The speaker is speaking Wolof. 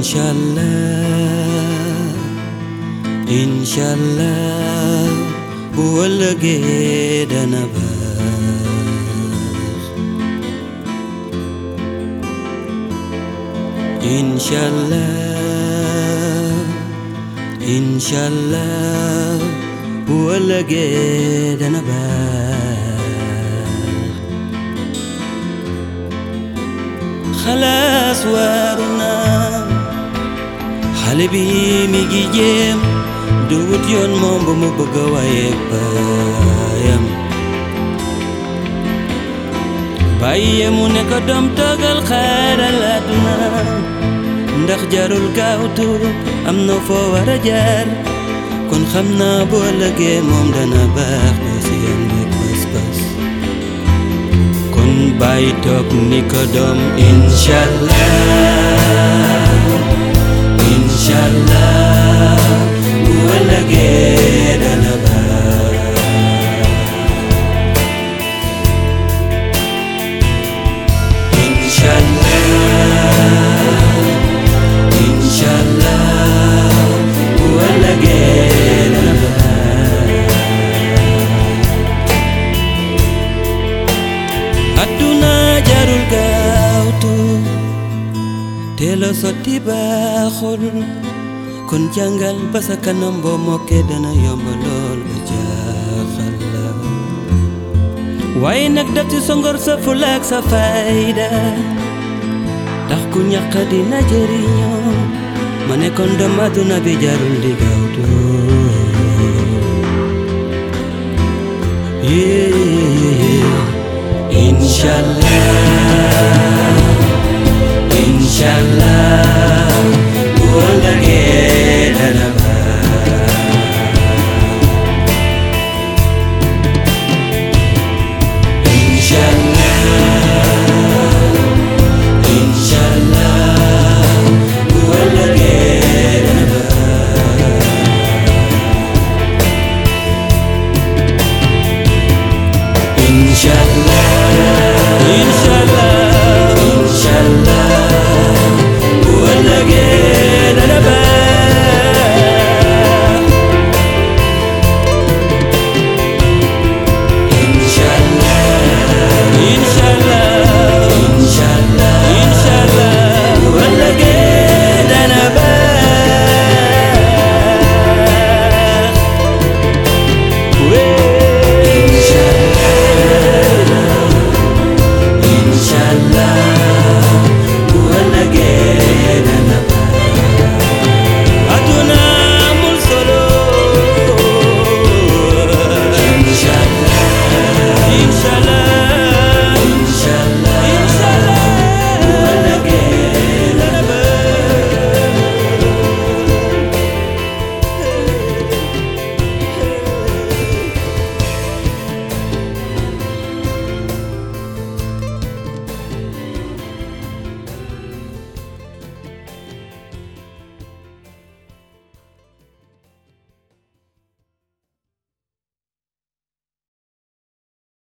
inshallah bu ëllëgee dana baax inshallah bu ëllëgee dana baax xalaas waaru naa xale bi mi ngi jéem du wut yoon moom ba mu bëgg a waaye baayam bàyyi mu ne ko doom toogal xaaral àdduna ndax jarul gaawtu am na foo war a jaar kon xam naa boo ëllëgee moom dana baax doo si yam rek pas-pas kon bàyyi toog ni ko doom inshallah bu ëllëgee dana baax inshallah bu ëllëgee dana baax adduna jarul gaawtu teel a sotti baaxul kon jàngal ba sa kanam boo mokkee dana yomb lool ba jaaxal la waaye nag def ci sa ngor sa fulla ak sa fayda tax ku ñàkk dina jëriñoo ma ne kon doom àdduna bi jarul di gaawtu inshallah bu ëllëgee